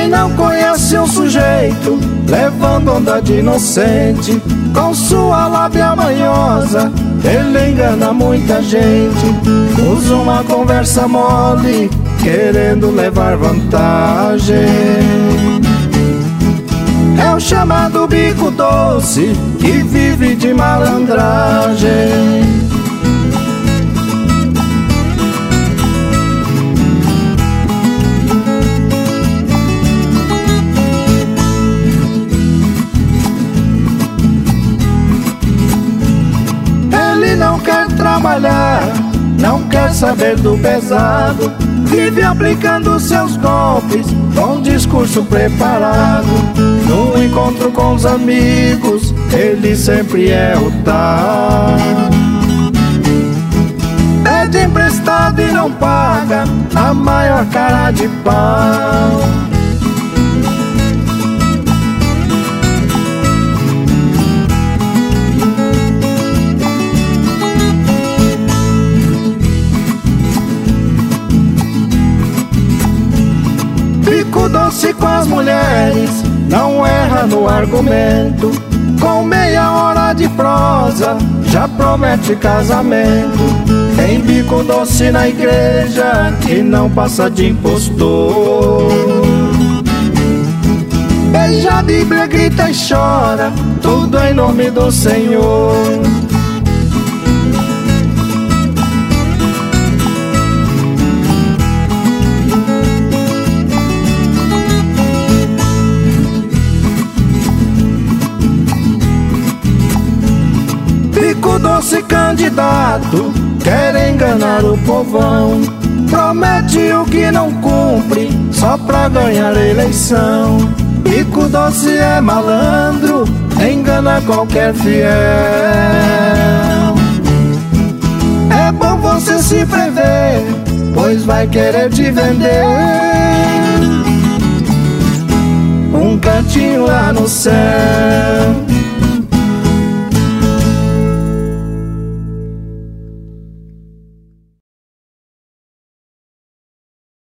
Quem não conhece um sujeito levando onda de inocente, com sua lábia manhosa ele engana muita gente. Usa uma conversa mole querendo levar vantagem. É o chamado bico doce que vive de malandragem. Ele não quer trabalhar, não quer saber do pesado, vive aplicando seus golpes com discurso preparado. No encontro com os amigos, ele sempre é o tal. Pede emprestado e não paga, a maior cara de pau. Bico doce com as mulheres, não erra no argumento. Com meia hora de prosa, já promete casamento. Tem bico doce na igreja, que não passa de impostor. Beija a Bíblia, grita e chora, tudo em nome do Senhor. Bico doce candidato, quer enganar o povão. Promete o que não cumpre, só pra ganhar eleição. Bico doce é malandro, engana qualquer fiel. É bom você se prever, pois vai querer te vender um cantinho lá no céu.